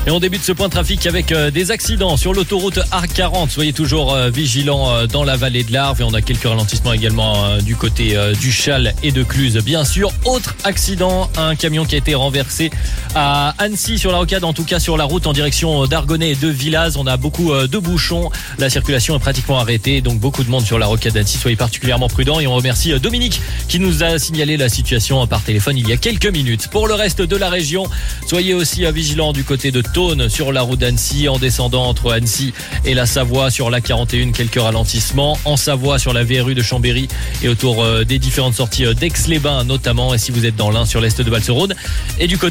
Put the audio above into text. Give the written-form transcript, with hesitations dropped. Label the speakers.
Speaker 1: Et on débute ce point de trafic avec des accidents sur l'autoroute A40. Soyez toujours vigilants dans la vallée de l'Arve. Et on a quelques ralentissements également du côté du Chal et de Cluse, bien sûr. Autre accident, un camion qui a été renversé à Annecy sur la rocade, en tout cas sur la route en direction d'Argonnet et de Villaz. On a beaucoup de bouchons. La circulation est pratiquement arrêtée, donc beaucoup de monde sur la rocade d'Annecy. Soyez particulièrement prudents et on remercie Dominique qui nous a signalé la situation par téléphone il y a quelques minutes. Pour le reste de la région, soyez aussi vigilants du côté de Thônes sur la route d'Annecy en descendant entre Annecy et la Savoie sur la 41, quelques ralentissements. En Savoie sur la VRU de Chambéry et autour des différentes sorties d'Aix-les-Bains notamment. Et si vous êtes dans l'Ain sur l'est de Balserode et du côté